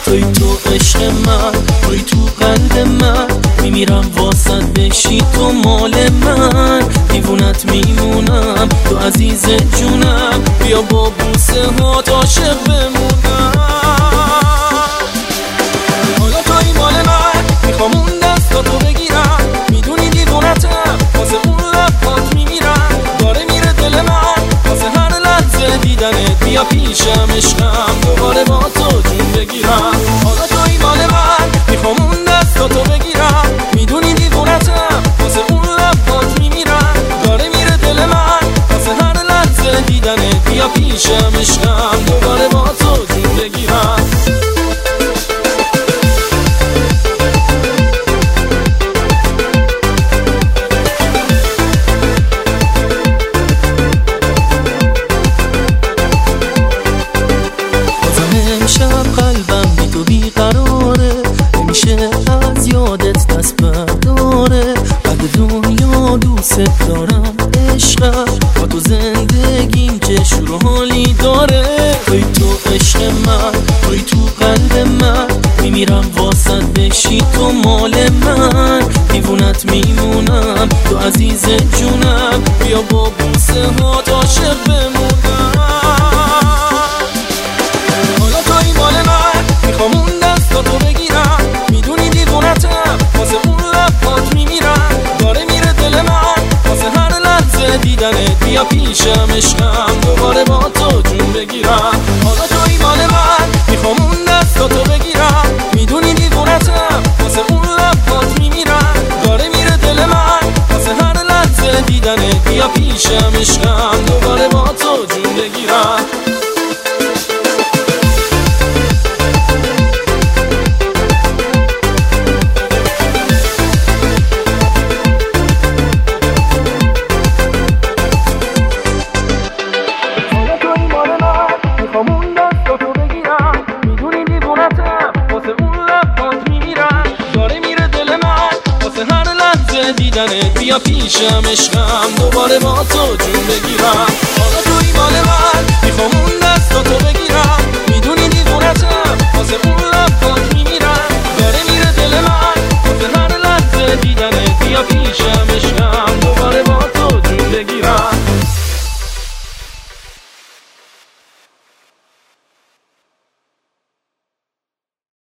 توی تو عشق من، توی تو قلب من، میمیرم واسط بشی تو مال من. دیوونت میمونم تو عزیز جونم، بیا با بوسه ها عاشق بمونم. حالا توی مال من، میخوام اون دستاتو بگیرم، میدونی دیوونتم واسه اون لبات میمیرم. داره میره دل من واسه هر لحظه دیدنت، بیا پیشم عشقم دوباره با تو جون بگیرم. حالا توی مال من، میخوام اون دستاتو بگیرم، میدونی دیوونتم واسه اون لبات میمیرم. داره میره دل من واسه هر لحظه دیدنت، بیا پیشم عشقم دوباره با تو جون بگیرم. امشب قلبم بی تو بیقراره، نمیشه از یادت دست برداره. بعد دنیا دوست دارم عشقم، با تو زندگیم که شور و حالی داره. توی تو عشق من، توی تو قلب من، میمیرم واسط بشی تو مال من. دیوونت میمونم تو عزیز جونم، بیا با بوسه ها عاشق بمونم. میخوام اون دستاتو بگیرم، میدونی دیوونتم واسه اون لبات میمیرم. داره میره دل من واسه هر لحظه دیدنت، بیا پیشم عشقم دوباره با تو جون بگیرم. حالا توی مال من، میخوام اون دستاتو بگیرم، میدونی دیوونتم واسه اون لبات میمیرم. داره میره دل من واسه هر لحظه دیدنت، بیا پیشم عشقم دوباره با تو جون بگیرم. میخوام اون دستاتو بگیرم، میدونی دیوونتم واسه اون لبات میمیرم. داره میره دل من واسه هر لحظه دیدنت، بیا پیشم عشقم دوباره با تو جون بگیرم.